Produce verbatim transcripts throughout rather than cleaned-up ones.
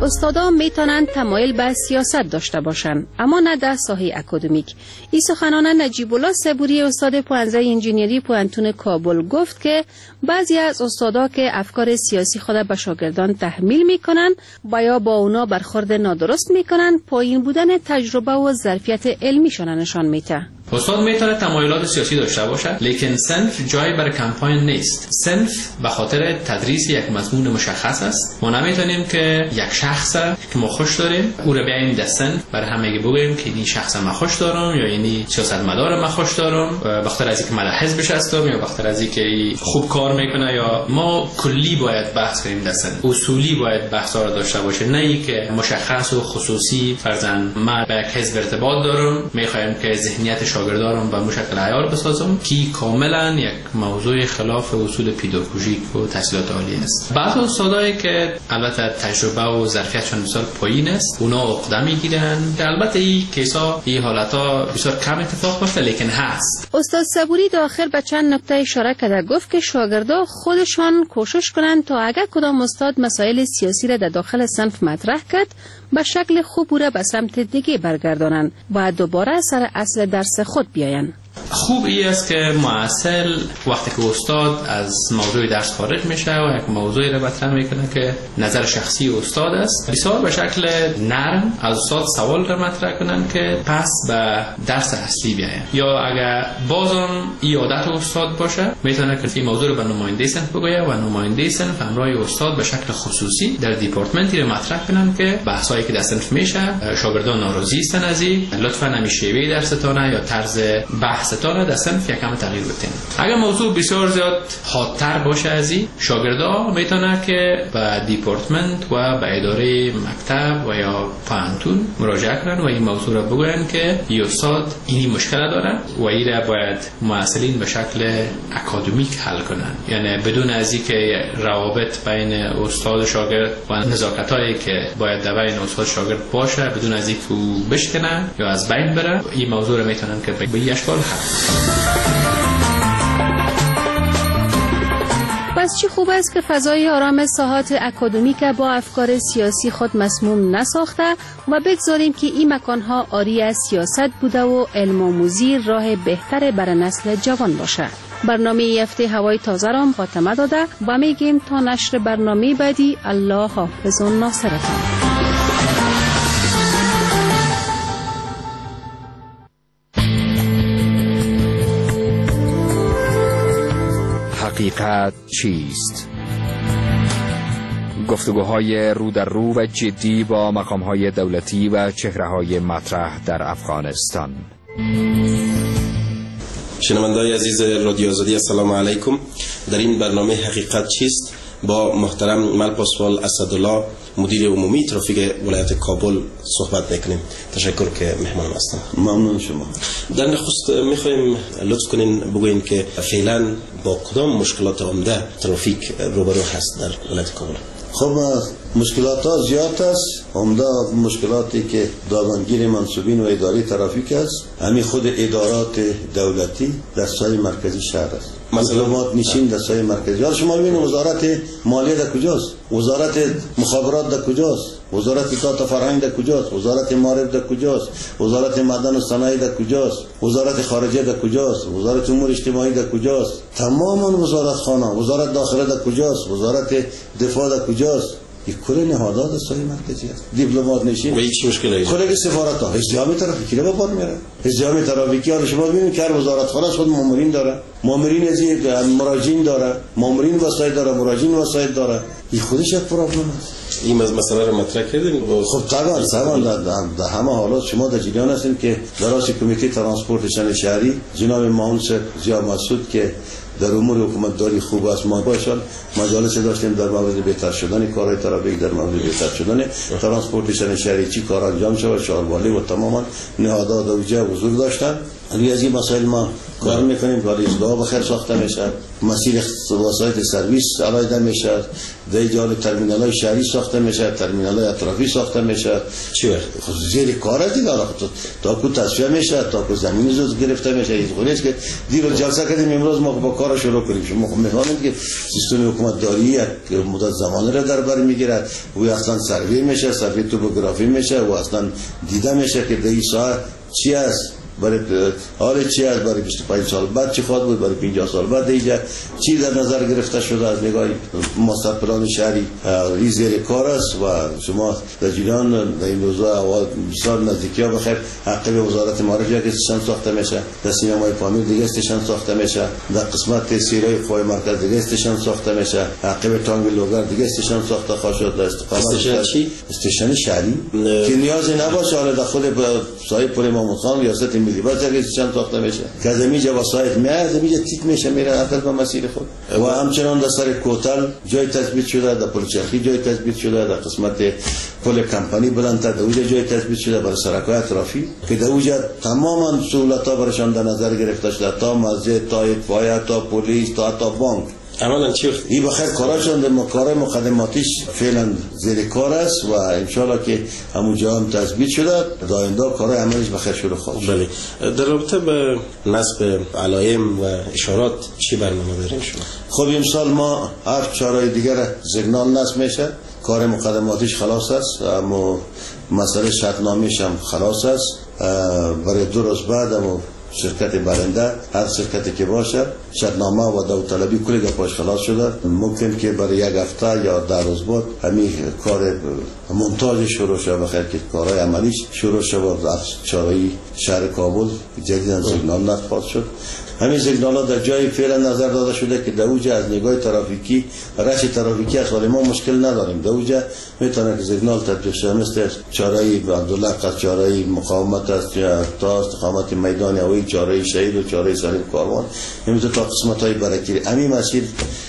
استادان میتونند تمایل به سیاست داشته باشند اما نه در ساحه اکادمیک. این سخنان نجیب الله صبوری استاد پوهنځی انجینری پوهنتون کابل گفت که بعضی از استادا که افکار سیاسی خود به شاگردان تحمیل میکنند و یا با اونا برخورد نادرست میکنند پایین بودن تجربه و ظرفیت علمیشان نشان میده. استاد میتونه تمایلات سیاسی داشته باشه لیکن صنف جایی برای کمپاین نیست. صنف به خاطر تدریس یک مضمون مشخص است. ما نمیتونیم که یک شخص که ما خوش داریم او رو بیایم در صنف برای همه بگیم که این شخص ما خوش دارم یا این سیاستمدار ما خوش دارم بخاطر از اینکه من حزبش هستم یا بخاطر از اینکه خوب کار میکنه. یا ما کلی باید بحث کنیم در صنف، اصولی باید بحثا رو داشته باشه، نه اینکه مشخص و خصوصی فرضاً من به یک حزب ارتباط دارم میخوایم که ذهنیت شاگردانم به مشکل عیار بسازم که کاملا یک موضوع خلاف اصول پداگوژیک و تحصیلات عالی است. بعضی استادایی که البته تجربه و ظرفیتشون بسیار پایین است اونا عقده میگیرن. البته این کیسا این حالتا بسیار کم اتفاق میفته لیکن هست. استاد صبوری داخل به چند نکته اشاره کرده گفت که شاگردا خودشان کوشش کنند تا اگر کدام استاد مسائل سیاسی را در داخل صنف مطرح کرد به شکل خوب او را به سمت دیگه برگردانند و دوباره سر اصل درس خود بیایند. خوب ای است که معاصل وقتی که استاد از موضوع درس خارج میشه و یک موضوعی رو مطرح میکنه که نظر شخصی استاد است بسیار به شکل نرم از استاد سوال رو مطرح کنن که پس به درس اصلی بیاین. یا اگر بازم این عادت استاد باشه میتونه که این موضوع رو به نماینده صنف بگه و نماینده صنف همراه استاد به شکل خصوصی در دیپارتمنتی رو مطرح کنن که بحثایی که در صنف میشه شاگردان ناراضی هستن از این لطفا همیشه درستانه یا طرز بحث ستاره در صنف یکم تغییر بدین. اگر موضوع بسیار زیاد حادتر باشه از این شاگردا میتونه که به دیپارتمنت و به اداره مکتب و یا پانتون مراجعه کنن و این موضوع را بگوین که این استاد این مشکل داره و این را باید معاصلین به شکل اکادمیک حل کنن، یعنی بدون از اینکه روابط بین استاد و شاگرد و نزاکتایی که باید در بین استاد شاگرد باشه بدون از اینکه او بشکنه یا از بین بره این موضوع را میتونن که به این اشکال حل. پس چی خوب است که فضای آرام ساحات اکادمیک با افکار سیاسی خود مسموم نساخته و بگذاریم که این مکانها آری از سیاست بوده و علم آموزی راه بهتر برای نسل جوان باشه. برنامه ای هفته هوای تازه را خاتمه داده و میگیم تا نشر برنامه بعدی الله حافظ و ناصرتان. حقیقت چیست؟ گفتگوهای رو در رو و جدی با مقامهای دولتی و چهره‌های مطرح در افغانستان. شنونده‌های عزیز رادیو آزادی السلام علیکم. در این برنامه حقیقت چیست با محترم ملپاسوال اسدالله مدیر عمومی ترافیک ولایت کابل صحبت میکنیم. تشکر که مهمان هستم. ممنون شما. در نخست میخوایم لطف کنین بگوین که فعلا با کدام مشکلات عمده ترافیک روبرو هست در ولایت کابل؟ خب مشکلات ها زیاد است. عمده مشکلاتی که دامنگیر منصوبین و اداره ترافیک است همین خود ادارات دولتی در ساحه مرکزی شهر است. معلومات نشین در ساحه مرکزی. حالا شما ببینید وزارت مالیه در کجاست؟ وزارت مخابرات در کجاست؟ وزارت اطلاعات فرهنگ در کجاست؟ وزارت معارف در کجاست؟ وزارت معدن و صنایع در کجاست؟ وزارت خارجه در کجاست؟ وزارت امور اجتماعی در کجاست؟ تمام وزارت خانه. وزارت داخله در کجاست؟ وزارت دفاع در کجاست؟ این کل نهادات ساحه مرکزی است. دیپلمات نشین و هیچ مشکلی نیست. کل سفارت ها ازدحام ترافیکی رو بار میاره. ازدحام ترافیکی ها شما ببینید که هر وزارت خانه خود مامورین داره. مامورین از مراجعین داره. مامورین وسایل داره، مراجعین وسایل داره. این خودش یک پروبلم است. این مسئله رو مطرح کردیم. خب طبعا طبعا در همه حالات شما در جریان هستیم که در رأس کمیته ترانسپورت شهری جناب معاون ضیا مسعود که در امور حکومتداری خوب است ما باشد مجالس داشتیم در مورد بهتر شدن کارهای ترافیک، در مورد بهتر شدن ترانسپورت شهری چی کار انجام شود. شهروالی و تماما نهادات اوجه حضور داشتن روی از این مسائل ما کار میکنیم. کار ایستگاه بخیر ساخته میشه، مسیر وسایل سرویس علایده میشه، در جال ترمینال های شهری ساخته میشه، ترمینال های اطرافی ساخته میشه. چی وقت زیر کار دیگه تا کو تصفیه میشه، تا کو زمین زود گرفته میشه. این خودش که دیرو جلسه کردیم امروز ما با کار شروع کنیم. شما میفهمید که سیستم حکومت داری یک مدت زمان را در بر میگیره و اصلا سروی میشه، سروی توپوگرافی میشه و اصلا دیده میشه که در این ساعت چی است، برای حال چی است، برای بیست و پنج سال بعد چی خواهد بود، برای پنجاه سال بعد دیگه چی در نظر گرفته شده از نگاه ماستر پلان شهری. این زیر کار است و شما در جریان در این روزها بسیار نزدیکی ها بخیر عقب وزارت معارف یک استیشن ساخته میشه، در سینمای پامیر دیگه استیشن ساخته میشه، در قسمت سیرای قوای مرکز دیگه استیشن ساخته میشه، عقب تانگ لوگر دیگه استیشن ساخته خواهد شد. در استقامت چی استیشن شهری که نیازی نباشه حالا در خود صاحب پل امام خان ریاست ملی بس اگه چند ساخته میشه که از اینجا وسایل میاد اینجا تیک میشه میره اصلا به مسیر خود. و همچنان در سر کوتل جای تثبیت شده، در پل چرخی جای تثبیت شده، در قسمت پل کمپانی بلندتر در اونجا جای تثبیت شده برای سرک‌های اطرافی که در اونجا تماما سهولت‌ها برایشان در نظر گرفته شده، تا مسجد، تا اطفائیه، تا پلیس، تا تا بانک. عملا چی این بخیر کاراشون در کار مقدماتیش فعلا زیر کار است و انشالله که همون جا هم تثبیت شده در آینده کارهای عملیش بخیر شروع خواهد شد. بله. در رابطه به نصب علائم و اشارات چی برنامه داریم شما؟ خب امسال ما هر چهارهای دیگر سیگنال نصب میشه، کار مقدماتیش خلاص است، اما مسئله شرطنامه‌اش هم خلاص است. برای دو روز بعد هم شرکت برنده هر شرکتی که باشه شرطنامه و داوطلبی کلی گپاش خلاص شده. ممکن که برای یک هفته یا ده روز بعد همین کار مونتاژ شروع شده بخیر که کارهای عملیش شروع شده و از چهارراه شهر کابل جدیداً سیگنال نصب شد. همین سیگنال ها در جای فعلا نظر داده شده که در اوجه از نگاه ترافیکی رش ترافیکی است، ولی ما مشکل نداریم. در اوجه میتونه که سیگنال تطبیق شه، مثل چهارراه عبدالله قصد، چهارراه مقاومت است تا استقامت میدان هوایی، چهارراه شهید و چهارراه سلیم کاروان، همینطور تا قسمت های برکیری. همین مسیر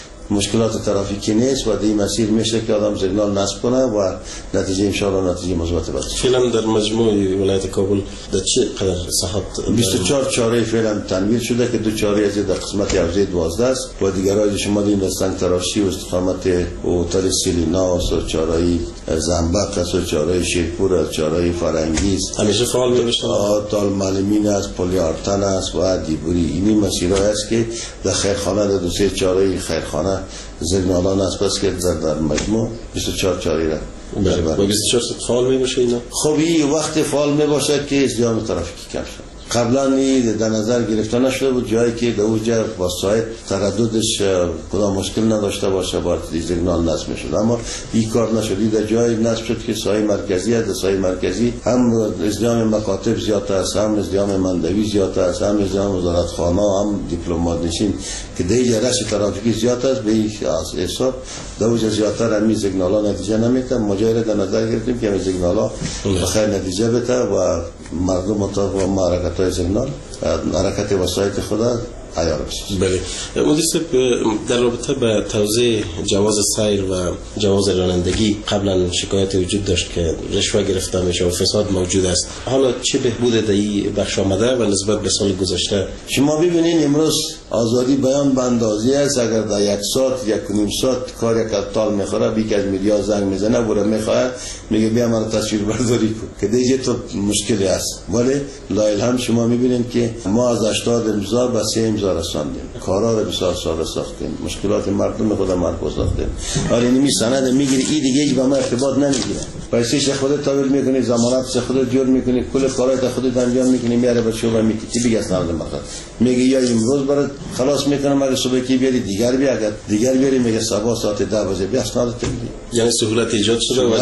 مشکلات ترافیکی نیست و این مسیر میشه که آدم سیگنال نصب کنه و نتیجه ان شاء الله نتیجه مثبت باشه. فعلا در مجموع ولایت کابل در چه قدر ساحات بیست و چهار چهارراه فعلا تنویر شده که دو چهارراه از در قسمت حوزه دوازده است و دیگرای شما دیدین در سنگ تراشی و استقامت هتل سیلیناس و چهارراه زنبق است و چهارراه شیرپور است، چهارراه فرنگیز همیشه فعال میشه. آتال معلمین است، پلیارتن است و دیبوری. اینی مسیرهای است که در خیرخانه در دو سه چهارراه خیرخانه سیگنالان است پس که در, در مجموع بیست و چهار چهارراه را با بیست و چهار فعال می باشه اینا. خب این وقت فعال می باشه که ازدحام ترافیکی کم شد. قبلا این در نظر گرفته نشده بود، جایی که در اوجه وسایل ترددش کدام مشکل نداشته باشه باید سیگنال نصب میشد، اما این کار نشد. در جایی نصب شد که سایه مرکزی است، در سایه مرکزی هم ازدحام مکاتب زیاد است، هم ازدحام مندوی زیاد است، هم ازدحام وزارتخانه، هم دیپلمات نشین که دیگه رش ترافیکی زیاد است. به این حساب در اوجه زیادتر همین سیگنال‌ها نتیجه نمیده. ما جایی در نظر گرفتیم که همین سیگنال‌ها بخیر نتیجه بده و مردم مطابق با حرکت های سیگنال حرکت وسایل خدا عیار بشه. بله. مدیر صاحب در رابطه به توزیع جواز سیر و جواز رانندگی قبلا شکایت وجود داشت که رشوه گرفته میشه و فساد موجود است. حالا چه بهبود در این بخش آمده و نسبت به سال گذشته؟ شما ببینید امروز آزادی بیان به اندازی است. اگر در یک ساعت یک نیم ساعت کار یک ابطال میخوره بیک از میدیا زنگ میزنه برای میخواه میگه بیا من تصویر برداری کن که دیگه تو مشکلی است. ولی لایل هم شما میبینید که ما از هشتاد امضا به سه امضا رساندیم، کارا رو بسیار ساده ساختیم، مشکلات مردم خود مرکز ساختیم. حالا اینمی سند میگیری این دیگه هیچ با ما ارتباط نمیگیره، پیسش خودت تحویل میکنی، ضمانت خودت جور میکنی، کل کارات خودت انجام میکنی، میاره به شعبه میگی دیگه سند مقصد میگه یا امروز برات خلاص میکنم اگه صبح کی بیاری دیگر بیا، اگر دیگر بیاری میگه صبح ساعت ده بجه بیا اسناد تو میدی. یعنی سهولت ایجاد شده و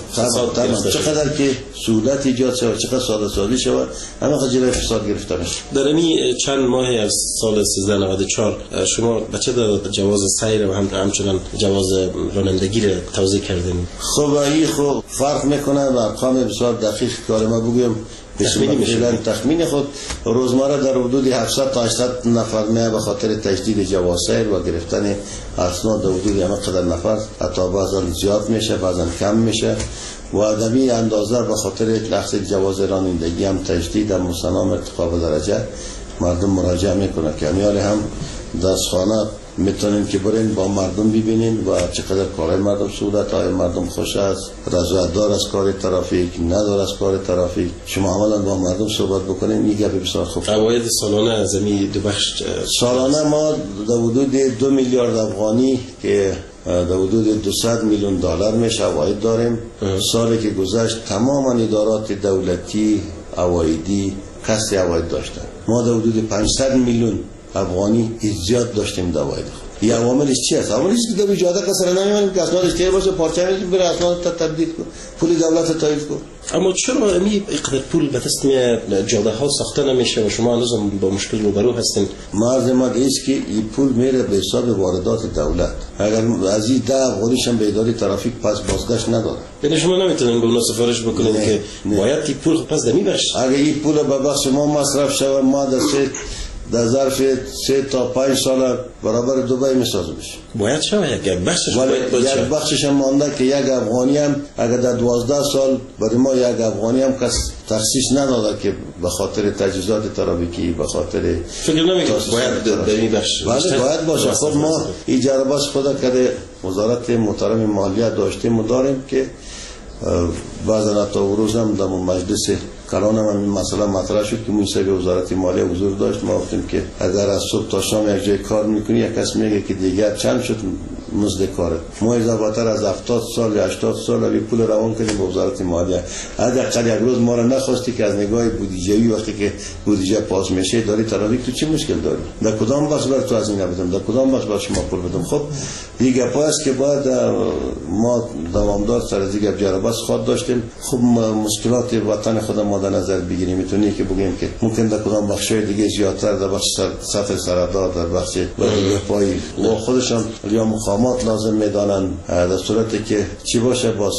جلوه چقدر که سهولت ایجاد شده چقدر ساده سازی شده همه جلوه فساد گرفته میشه. در این چند ماه از سال سیزده نود و چهار شما بچه در جواز سیر و همچنان جواز رانندگی را توزیع کردین؟ خب این خب فرق میکنه و ارقام بسیار دقیق کار ما بگویم فعلا تخمین خود روزمره در حدود هفتصد تا هشتصد نفر میه به خاطر تجدید جواز و گرفتن اسناد در حدود همه قدر نفر، حتی بعضا زیاد میشه بعضا کم میشه و دمی اندازه به خاطر لحظه جواز رانندگی هم تجدید هم مصنام ارتقا به درجه مردم مراجعه میکنه که همیال هم دستخانه میتونین که برین با مردم ببینین و چقدر کارهای مردم سهولت های مردم خوش است، رضایت دار از کار ترافیک ندار از کار ترافیک، شما عملا با مردم صحبت بکنین. این گپ بسیار خوب. عواید سالانه از این دو بخش سالانه ما در حدود دو میلیارد افغانی که در حدود دویست میلیون دلار میشه عواید داریم. سالی که گذشت تماما ادارات دولتی عوایدی کسری عواید داشتن. ما در حدود پانصد میلیون افغانی زیاد داشتیم در عواید. این عواملش چی است؟ عواملش که در اجازه کسر نمیمونیم که اسنادش اشتباه باشه پارچه میدیم بره اسناد تا تبدیل کن پول دولت تایید کن. اما چرا امی اقدر پول به دست میاد جاده ها ساخته نمیشه و شما هنوز با مشکل روبرو هستین؟ مرز ما است که این پول میره به حساب واردات دولت. اگر از این ده افغانیش هم به اداره ترافیک پس بازگشت نداره. یعنی شما نمیتونین به اون سفارش بکنین که باید این پول پس دمی بخش. اگر این پول به بخش ما مصرف شود ما در در ظرف سه تا پنج سال برابر دبی میسازه بشه. باید شود یک بخشش باید باشه. یک بخشش هم مانده که یک افغانی هم اگر در دوازده سال برای ما یک افغانی هم کس تخصیص نداده که به خاطر تجهیزات ترافیکی به خاطر فکر نمیکنم باید در این بخش باید باید باشه. خب ما اجاره باز خود کرده وزارت محترم مالیه داشتیم و داریم که بعضا تا روز هم در مجلس کلان هم این مسئله مطرح شد که موسیقی وزارت مالیه حضور داشت. ما گفتیم که اگر از صبح تا شام یک جای کار میکنی یک کس میگه که دیگر چند شد مزد کاره ما اضافه‌تر از هفتاد سال یا هشتاد سال روی پول روان کردیم به وزارت مالیه. حداقل یک روز ما را نخواستی که از نگاه بودجه‌ای وقتی که بودجه پاس میشه داری ترافیک تو چه مشکل داری؟ در کدام بخش بر تو از این بدم؟ در کدام بخش بر شما پول بدم؟ خب دیگه پاس که بعد ما دوامدار سر از دیگه جرا بس خود داشتیم. خب مشکلات وطن خود ما در نظر بگیریم میتونی که بگیم که ممکن در کدام بخشای دیگه زیادتر در بخش سطح سرحدات در بخش پای و خودشان یا مقامات لازم میدانن در صورتی که چی باشه باز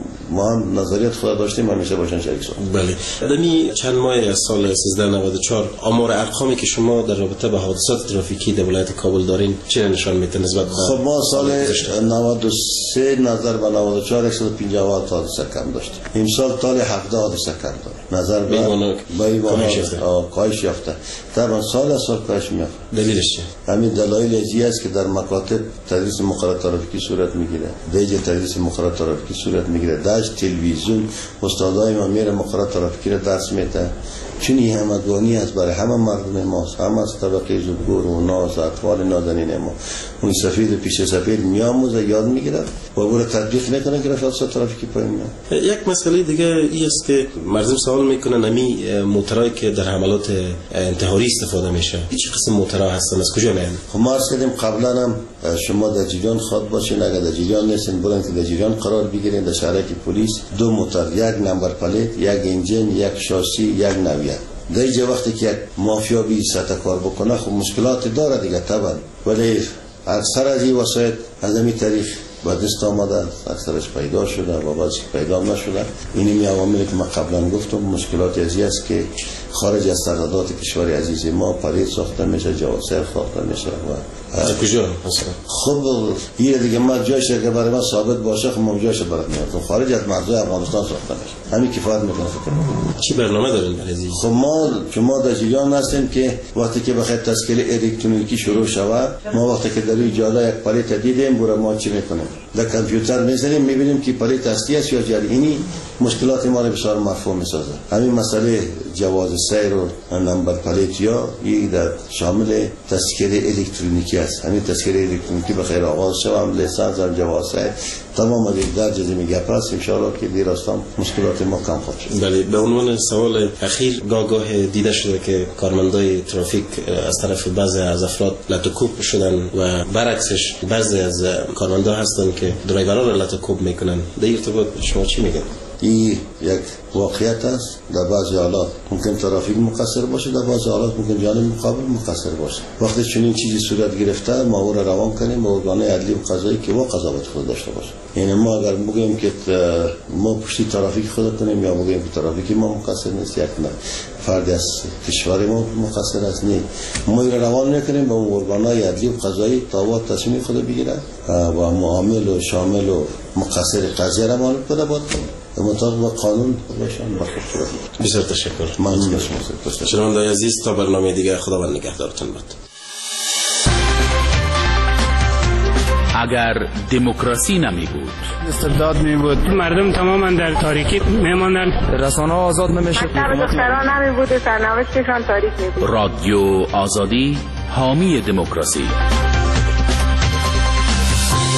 ما هم نظریت خود داشتیم همیشه باشن شریک شد. بله. دمی چند ماه از سال سیزده نود و چهار آمار ارقامی که شما در رابطه با حادثات ترافیکی در ولایت کابل دارین چه نشان میده نسبت به خب ما سال نود و سه نظر به نود و چهار صد و پنجاه تا حادثه کم داشتیم. امسال تا هفده حادثه کم داریم. نظر به بیوانه کاهش یافته. طبعا سال از سال کاهش میافته. دلیلش چیه؟ همین دلایل ازی است که در مکاتب تدریس مقررات ترافیکی صورت میگیره. دیگه تدریس مقررات ترافیکی صورت میگیره. داش تلویزیون استادای ما میره مقررات ترافیکی رو درس میده. چون این همگانی است برای همه مردم ما، هم از طبقه زودگور و ناز اطفال نازنین ما. اون سفید پیش سفید میاموزه یاد میگیره و برای تطبیق نکنه که رفاقت ترافیکی پایین میاد. یک مسئله دیگه ای است که مردم سوال میکنن امی موتورایی که در حملات انتحاری استفاده میشه چه قسم موتورها هستن از کجا میان؟ خب ما عرض کردیم قبلا هم شما در جریان خود باشین، اگر در جریان نیستین برین که در جریان قرار بگیرین. در شهرک پلیس دو موتور، یک نمبر پلیت، یک انجین، یک شاسی، یک نویه. در اینجا وقتی که یک مافیا بی سطح کار بکنه خب مشکلات داره دیگه طبعا، ولی اکثر از این وسایل از این تاریخ با دست آمده، اکثرش پیدا شده و بعضی پیدا نشده. اینی می عواملی که ما قبلا گفتم مشکلات ازی است که خارج از سرحدات کشور عزیز ما پرید ساخته میشه، جواسر ساخته میشه و از کجا مثلا؟ خب یه دیگه ما جایش که برای ما ثابت باشه خب ما جایش برات میاد. خارج از مرزهای افغانستان ساخته میشه. همین کفایت میکنه فکر کنم. چی برنامه دارین برای این؟ خب ما شما در جریان هستیم که وقتی که بخاطر تسکیل الکترونیکی شروع شود، ما وقتی که در این جاده یک پلیت دیدیم برای ما چی میکنیم؟ در کامپیوتر میذاریم میبینیم که پلیت اصلی است یا جعلی. مشکلات ما رو بسیار مفهوم میسازه. همین مسئله جواز سیر و نمبر پلیت یا یک در شامل تسکیل الکترونیکی است. همین تسکیل الکترونیکی به خیر آغاز شود، لیسانس و جواز سیر تمام در جزیره گپ است. ان شاء الله که دیر استان مشکلات ما کم خواهد شد. بله. به عنوان سوال اخیر، گاه گاه دیده شده که کارمندای ترافیک از طرف بعضی از افراد لطوکوب شدن و برعکسش بعضی از کارمندا هستن که درایورها را لطوکوب میکنن. در ارتباط شما چی میگن؟ این یک واقعیت است. در بعضی حالات ممکن ترافیک مقصر باشه، در بعضی حالات ممکن جانب مقابل مقصر باشه. وقتی چنین چیزی صورت گرفته ما او را روان کنیم به ارگان عدلی و قضایی که وا قضاوت خود داشته باشه. یعنی ما اگر بگیم که ما پشتی ترافیک خود کنیم یا بگیم که ترافیکی ما مقصر نیست، یک نه فردی از کشور ما مقصر است، نه ما را روان نکنیم به اون ارگان‌های عدلی و قضایی تا وقت تصمیم خود بگیره و معامل و شامل و مقصر قضیه را معلوم کنه باید مطابق با قانون باشن برخورد کنند. بسیار تشکر. ممنون از شما. شنوندگان عزیز تا برنامه دیگر خداوند نگهدارتون باد. اگر دموکراسی نمی بود، استبداد می بود، مردم تماما در تاریکی می ماندند، رسانه آزاد نمی شد، دختران نمی بود، سرنوشتشان تاریک می بود. رادیو آزادی حامی دموکراسی.